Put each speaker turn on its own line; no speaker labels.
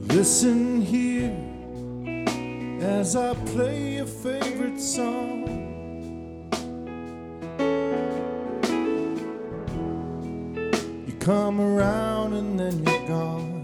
Listen here as I play your favorite song. You come around and then you're gone.